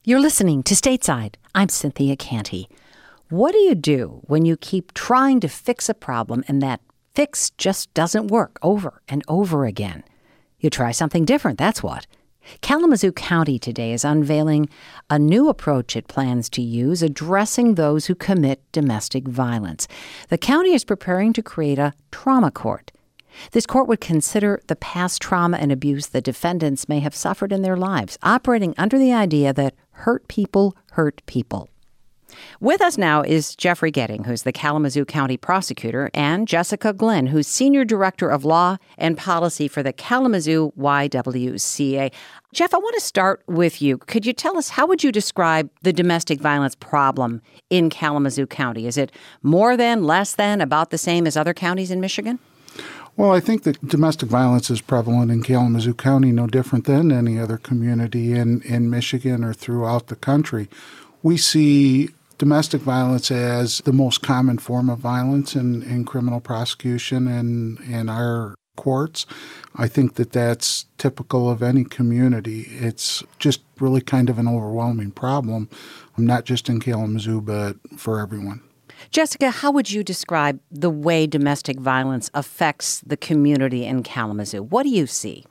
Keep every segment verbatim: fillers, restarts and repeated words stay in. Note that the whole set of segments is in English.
You're listening to Stateside. I'm Cynthia Canty. What do you do when you keep trying to fix a problem and that fix just doesn't work over and over again? You try something different, that's what. Kalamazoo County today is unveiling a new approach it plans to use addressing those who commit domestic violence. The county is preparing to create a trauma court. This court would consider the past trauma and abuse the defendants may have suffered in their lives, operating under the idea that hurt people hurt people. With us now is Jeffrey Getting, who's the Kalamazoo County prosecutor, and Jessica Glenn, who's Senior Director of Law and Policy for the Kalamazoo Y W C A. Jeff, I want to start with you. Could you tell us, how would you describe the domestic violence problem in Kalamazoo County? Is it more than, less than, about the same as other counties in Michigan? Well, I think that domestic violence is prevalent in Kalamazoo County, no different than any other community in, in Michigan or throughout the country. We see domestic violence as the most common form of violence in, in criminal prosecution and in our courts. I think that that's typical of any community. It's just really kind of an overwhelming problem, not just in Kalamazoo, but for everyone. Jessica, how would you describe the way domestic violence affects the community in Kalamazoo? What do you see?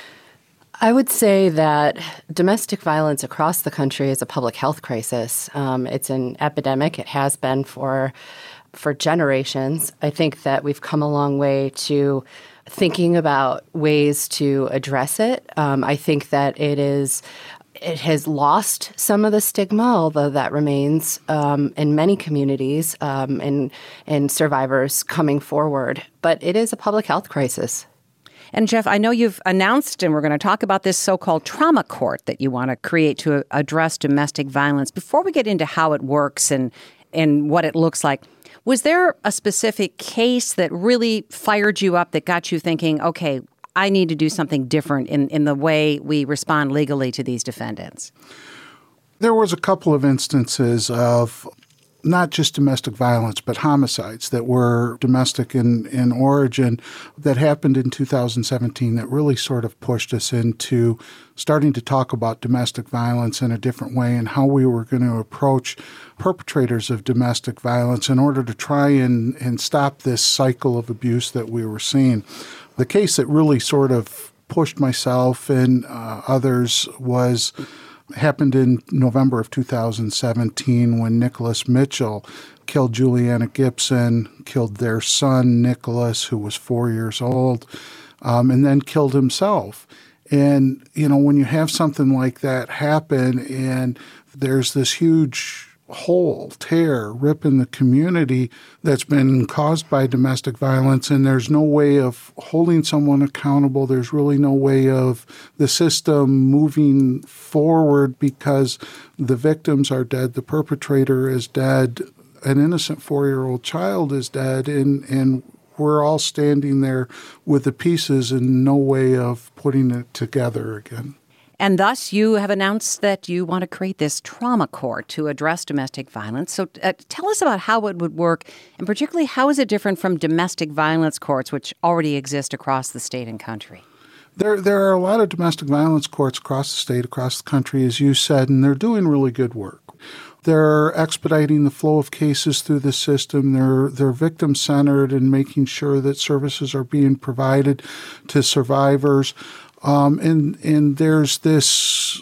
I would say that domestic violence across the country is a public health crisis. Um, it's an epidemic. It has been for for generations. I think that we've come a long way to thinking about ways to address it. Um, I think that it is it has lost some of the stigma, although that remains um, in many communities um, and and survivors coming forward. But it is a public health crisis. And Jeff, I know you've announced, and we're going to talk about this so-called trauma court that you want to create to address domestic violence. Before we get into how it works and, and what it looks like, was there a specific case that really fired you up, that got you thinking, okay, I need to do something different in, in the way we respond legally to these defendants? There was a couple of instances of not just domestic violence, but homicides that were domestic in, in origin that happened in two thousand seventeen that really sort of pushed us into starting to talk about domestic violence in a different way and how we were going to approach perpetrators of domestic violence in order to try and, and stop this cycle of abuse that we were seeing. The case that really sort of pushed myself and uh, others was happened in November of two thousand seventeen when Nicholas Mitchell killed Juliana Gibson, killed their son, Nicholas, who was four years old, um, and then killed himself. And, you know, when you have something like that happen and there's this huge hole, tear, rip in the community that's been caused by domestic violence, and there's no way of holding someone accountable. There's really no way of the system moving forward because the victims are dead, the perpetrator is dead, an innocent four-year-old child is dead, and, and we're all standing there with the pieces and no way of putting it together again. And thus, you have announced that you want to create this trauma court to address domestic violence. So uh, tell us about how it would work, and particularly how is it different from domestic violence courts, which already exist across the state and country? There, there are a lot of domestic violence courts across the state, across the country, as you said, and they're doing really good work. They're expediting the flow of cases through the system. They're they're victim-centered and making sure that services are being provided to survivors. Um, and and there's this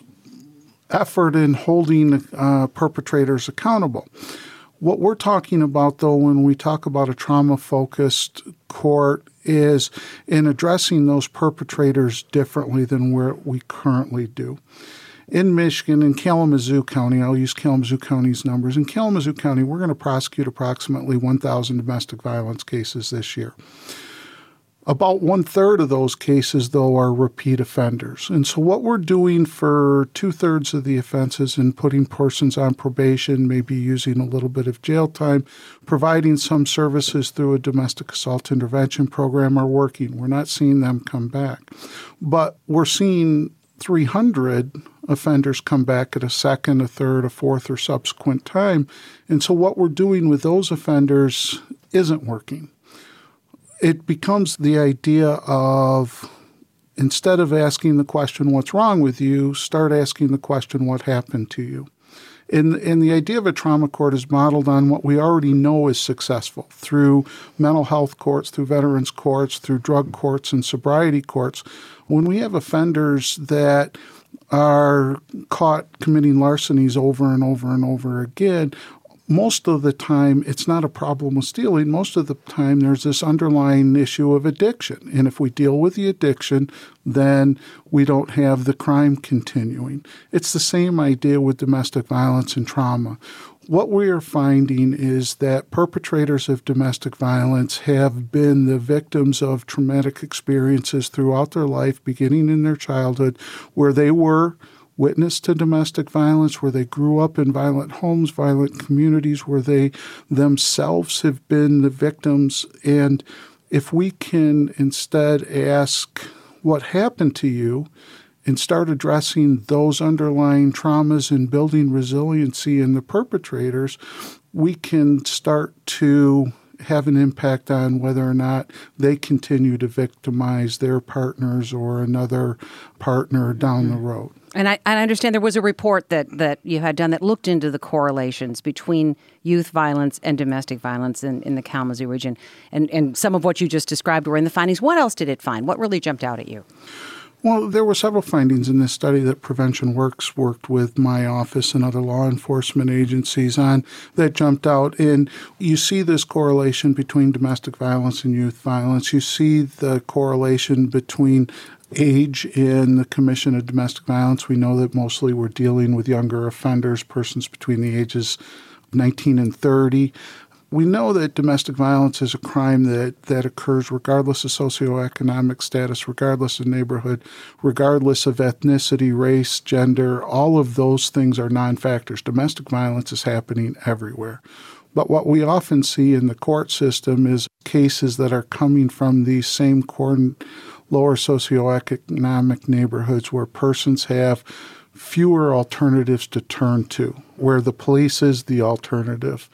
effort in holding uh, perpetrators accountable. What we're talking about, though, when we talk about a trauma-focused court is in addressing those perpetrators differently than where we currently do. In Michigan, in Kalamazoo County, I'll use Kalamazoo County's numbers. In Kalamazoo County, we're going to prosecute approximately one thousand domestic violence cases this year. About one-third of those cases, though, are repeat offenders. And so what we're doing for two-thirds of the offenses and putting persons on probation, maybe using a little bit of jail time, providing some services through a domestic assault intervention program are working. We're not seeing them come back. But we're seeing three hundred offenders come back at a second, a third, a fourth, or subsequent time. And so what we're doing with those offenders isn't working. It becomes the idea of instead of asking the question, what's wrong with you, start asking the question, what happened to you? And, and the idea of a trauma court is modeled on what we already know is successful through mental health courts, through veterans courts, through drug courts and sobriety courts. When we have offenders that are caught committing larcenies over and over and over again, most of the time, it's not a problem with stealing. Most of the time, there's this underlying issue of addiction. And if we deal with the addiction, then we don't have the crime continuing. It's the same idea with domestic violence and trauma. What we are finding is that perpetrators of domestic violence have been the victims of traumatic experiences throughout their life, beginning in their childhood, where they were witness to domestic violence, where they grew up in violent homes, violent communities, where they themselves have been the victims. And if we can instead ask, what happened to you, and start addressing those underlying traumas and building resiliency in the perpetrators, we can start to have an impact on whether or not they continue to victimize their partners or another partner down mm-hmm. the road. And I, I understand there was a report that, that you had done that looked into the correlations between youth violence and domestic violence in, in the Kalamazoo region. And, and some of what you just described were in the findings. What else did it find? What really jumped out at you? Well, there were several findings in this study that Prevention Works worked with my office and other law enforcement agencies on that jumped out. And you see this correlation between domestic violence and youth violence. You see the correlation between age in the commission of domestic violence. We know that mostly we're dealing with younger offenders, persons between the ages of nineteen and thirty. We know that domestic violence is a crime that, that occurs regardless of socioeconomic status, regardless of neighborhood, regardless of ethnicity, race, gender. All of those things are non-factors. Domestic violence is happening everywhere. But what we often see in the court system is cases that are coming from these same core lower socioeconomic neighborhoods where persons have fewer alternatives to turn to, where the police is the alternative.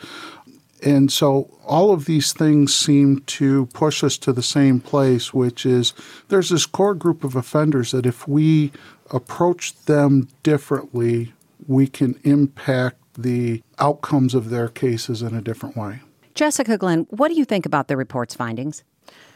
And so all of these things seem to push us to the same place, which is there's this core group of offenders that if we approach them differently, we can impact the outcomes of their cases in a different way. Jessica Glenn, what do you think about the report's findings?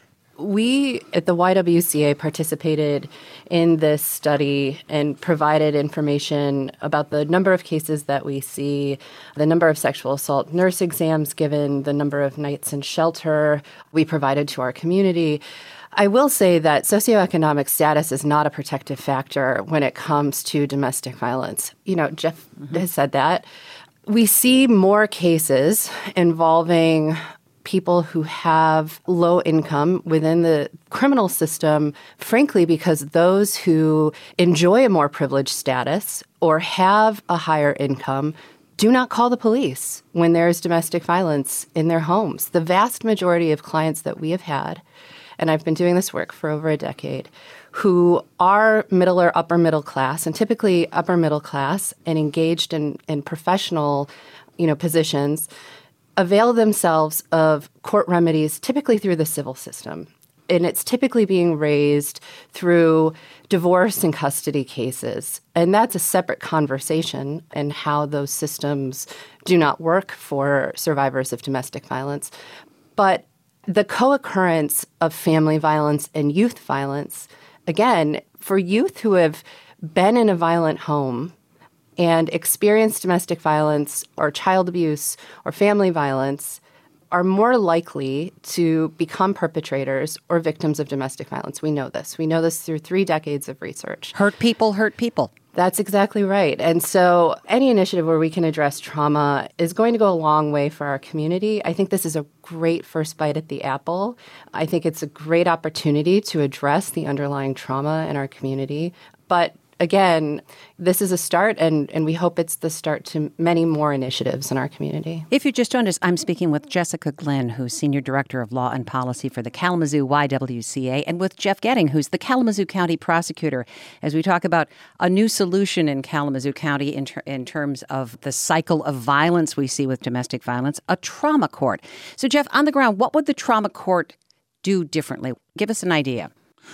We at the Y W C A participated in this study and provided information about the number of cases that we see, the number of sexual assault nurse exams given, the number of nights in shelter we provided to our community. I will say that socioeconomic status is not a protective factor when it comes to domestic violence. You know, Jeff mm-hmm. has said that. We see more cases involving people who have low income within the criminal system, frankly, because those who enjoy a more privileged status or have a higher income do not call the police when there is domestic violence in their homes. The vast majority of clients that we have had, and I've been doing this work for over a decade, who are middle or upper middle class, and typically upper middle class and engaged in, in professional, you know, positions, avail themselves of court remedies, typically through the civil system. And it's typically being raised through divorce and custody cases. And that's a separate conversation and how those systems do not work for survivors of domestic violence. But the co-occurrence of family violence and youth violence, again, for youth who have been in a violent home and experience domestic violence or child abuse or family violence, are more likely to become perpetrators or victims of domestic violence. We know this. We know this through three decades of research. Hurt people hurt people. That's exactly right. And so any initiative where we can address trauma is going to go a long way for our community. I think this is a great first bite at the apple. I think it's a great opportunity to address the underlying trauma in our community. But again, this is a start, and, and we hope it's the start to many more initiatives in our community. If you just joined us, I'm speaking with Jessica Glenn, who's Senior Director of Law and Policy for the Kalamazoo Y W C A, and with Jeff Getting, who's the Kalamazoo County Prosecutor, as we talk about a new solution in Kalamazoo County in, ter- in terms of the cycle of violence we see with domestic violence, a trauma court. So, Jeff, on the ground, what would the trauma court do differently? Give us an idea.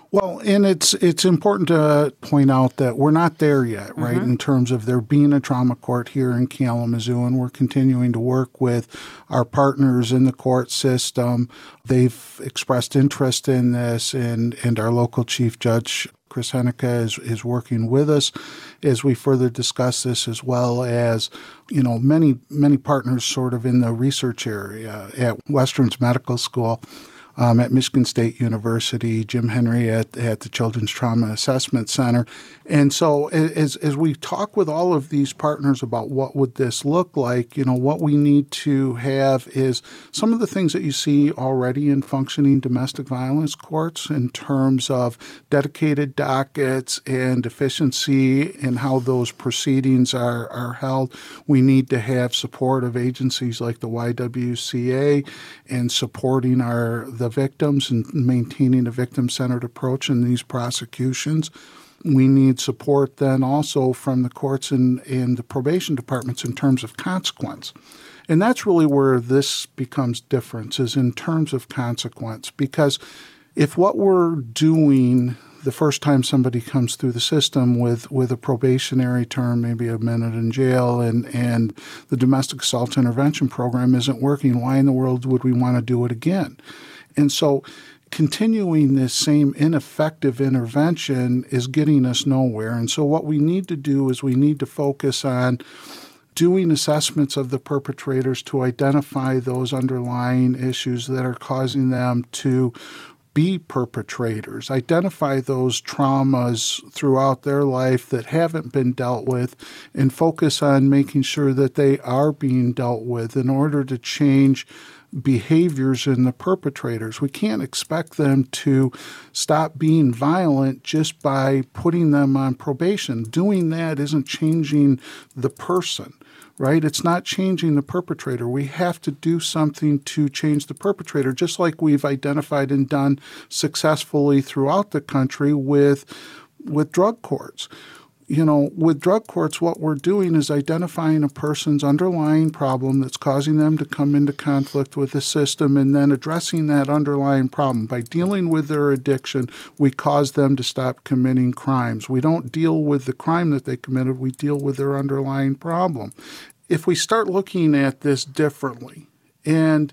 Well, and it's it's important to point out that we're not there yet, right, Mm-hmm. in terms of there being a trauma court here in Kalamazoo, and we're continuing to work with our partners in the court system. They've expressed interest in this, and, and our local chief judge, Chris Henneke, is, is working with us as we further discuss this, as well as, you know, many, many partners sort of in the research area at Western's Medical School. Um, at Michigan State University, Jim Henry at, at the Children's Trauma Assessment Center. And so as, as we talk with all of these partners about what would this look like, you know, what we need to have is some of the things that you see already in functioning domestic violence courts in terms of dedicated dockets and efficiency and how those proceedings are, are held. We need to have support of agencies like the Y W C A and supporting our the victims and maintaining a victim-centered approach in these prosecutions. We need support then also from the courts and, and the probation departments in terms of consequence. And that's really where this becomes different, is in terms of consequence. Because if what we're doing the first time somebody comes through the system with, with a probationary term, maybe a minute in jail, and, and the domestic assault intervention program isn't working, why in the world would we want to do it again? And so continuing this same ineffective intervention is getting us nowhere. And so what we need to do is we need to focus on doing assessments of the perpetrators to identify those underlying issues that are causing them to be perpetrators, identify those traumas throughout their life that haven't been dealt with, and focus on making sure that they are being dealt with in order to change behaviors in the perpetrators. We can't expect them to stop being violent just by putting them on probation. Doing that isn't changing the person, right? It's not changing the perpetrator. We have to do something to change the perpetrator, just like we've identified and done successfully throughout the country with, with drug courts. You know, with drug courts, what we're doing is identifying a person's underlying problem that's causing them to come into conflict with the system, and then addressing that underlying problem. By dealing with their addiction, we cause them to stop committing crimes. We don't deal with the crime that they committed, we deal with their underlying problem. If we start looking at this differently and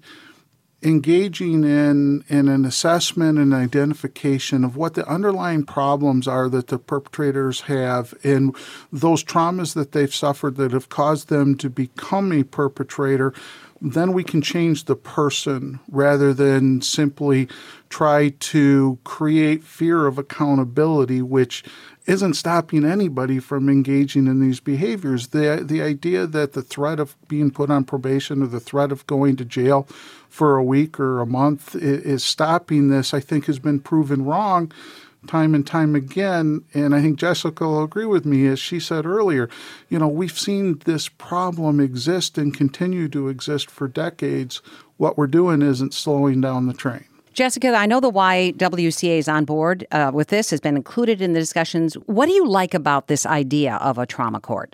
engaging in, in an assessment and identification of what the underlying problems are that the perpetrators have and those traumas that they've suffered that have caused them to become a perpetrator, then we can change the person rather than simply try to create fear of accountability, which isn't stopping anybody from engaging in these behaviors. The the idea that the threat of being put on probation or the threat of going to jail for a week or a month is stopping this, I think, has been proven wrong time and time again. And I think Jessica will agree with me, as she said earlier, you know, we've seen this problem exist and continue to exist for decades. What we're doing isn't slowing down the train. Jessica, I know the Y W C A is on board uh, with this, has been included in the discussions. What do you like about this idea of a trauma court?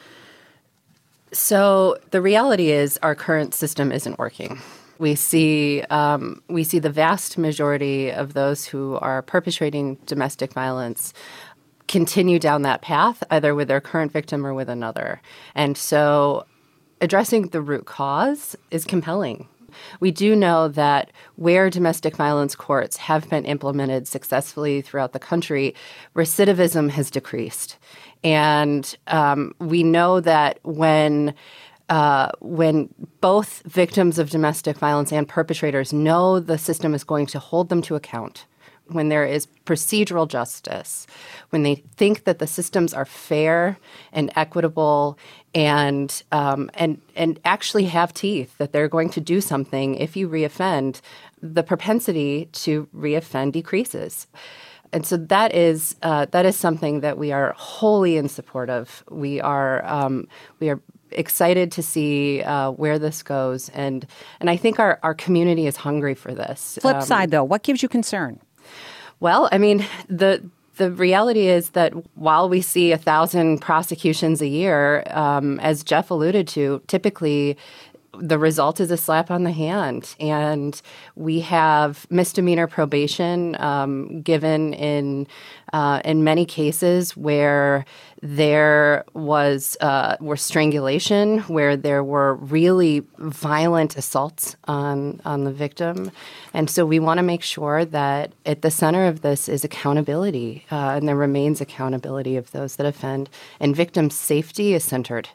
So the reality is our current system isn't working. We see um, we see the vast majority of those who are perpetrating domestic violence continue down that path, either with their current victim or with another. And so addressing the root cause is compelling. We do know that where domestic violence courts have been implemented successfully throughout the country, recidivism has decreased. And um, we know that when uh, when both victims of domestic violence and perpetrators know the system is going to hold them to account, when there is procedural justice, when they think that the systems are fair and equitable and um, and and actually have teeth, that they're going to do something if you reoffend, the propensity to reoffend decreases. And so that is uh, that is something that we are wholly in support of. We are um, we are excited to see uh, where this goes, and and I think our, our community is hungry for this. Flip Um, side, though, what gives you concern? Well, I mean, the the reality is that while we see a thousand prosecutions a year, um, as Jeff alluded to, typically the result is a slap on the hand. And we have misdemeanor probation um, given in uh, in many cases where there was uh, were strangulation, where there were really violent assaults on on the victim. And so we want to make sure that at the center of this is accountability, uh, and there remains accountability of those that offend, and victim safety is centered.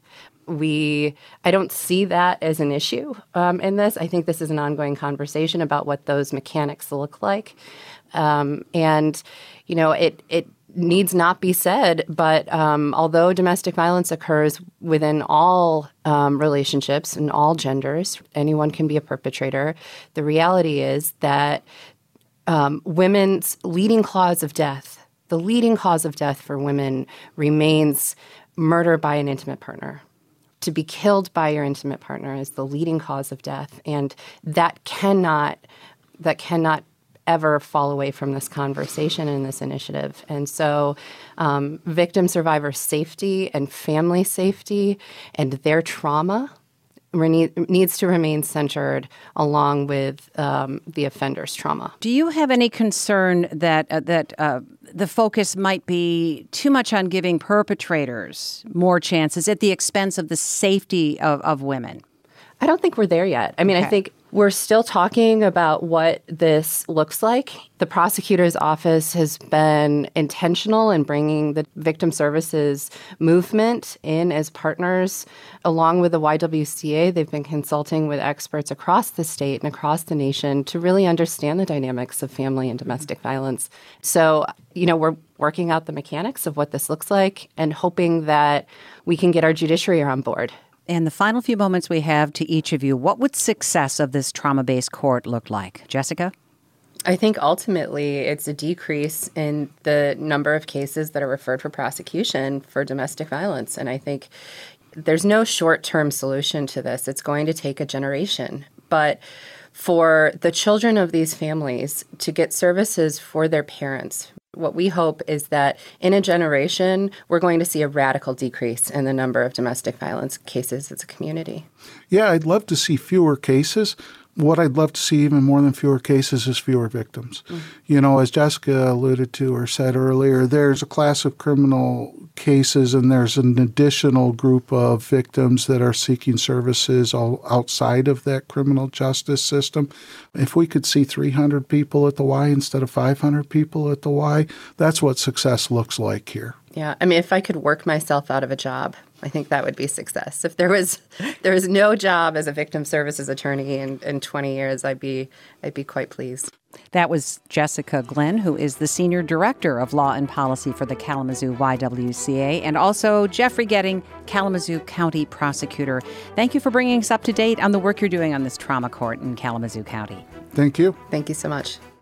We, I don't see that as an issue um, in this. I think this is an ongoing conversation about what those mechanics look like. Um, and, you know, it, it needs not be said, but um, although domestic violence occurs within all um, relationships and all genders, anyone can be a perpetrator. The reality is that um, women's leading cause of death, the leading cause of death for women remains murder by an intimate partner. To be killed by your intimate partner is the leading cause of death, and that cannot that cannot ever fall away from this conversation and this initiative. And so um, victim survivor safety and family safety and their trauma re- needs to remain centered along with um, the offender's trauma. Do you have any concern that uh, that uh, the focus might be too much on giving perpetrators more chances at the expense of the safety of, of women? I don't think we're there yet. I mean, okay. I think we're still talking about what this looks like. The prosecutor's office has been intentional in bringing the victim services movement in as partners. Along with the Y W C A, they've been consulting with experts across the state and across the nation to really understand the dynamics of family and domestic violence. So, you know, we're working out the mechanics of what this looks like and hoping that we can get our judiciary on board. In the final few moments we have to each of you, what would success of this trauma-based court look like? Jessica? I think ultimately it's a decrease in the number of cases that are referred for prosecution for domestic violence. And I think there's no short-term solution to this. It's going to take a generation. But for the children of these families to get services for their parents, what we hope is that in a generation, we're going to see a radical decrease in the number of domestic violence cases as a community. Yeah, I'd love to see fewer cases. What I'd love to see even more than fewer cases is fewer victims. Mm-hmm. You know, as Jessica alluded to or said earlier, there's a class of criminal cases and there's an additional group of victims that are seeking services all outside of that criminal justice system. If we could see three hundred people at the Y instead of five hundred people at the Y, that's what success looks like here. Yeah, I mean, if I could work myself out of a job, I think that would be success. If there was there was no job as a victim services attorney in, in twenty years, I'd be I'd be quite pleased. That was Jessica Glenn, who is the Senior Director of Law and Policy for the Kalamazoo Y W C A, and also Jeffrey Getting, Kalamazoo County Prosecutor. Thank you for bringing us up to date on the work you're doing on this trauma court in Kalamazoo County. Thank you. Thank you so much.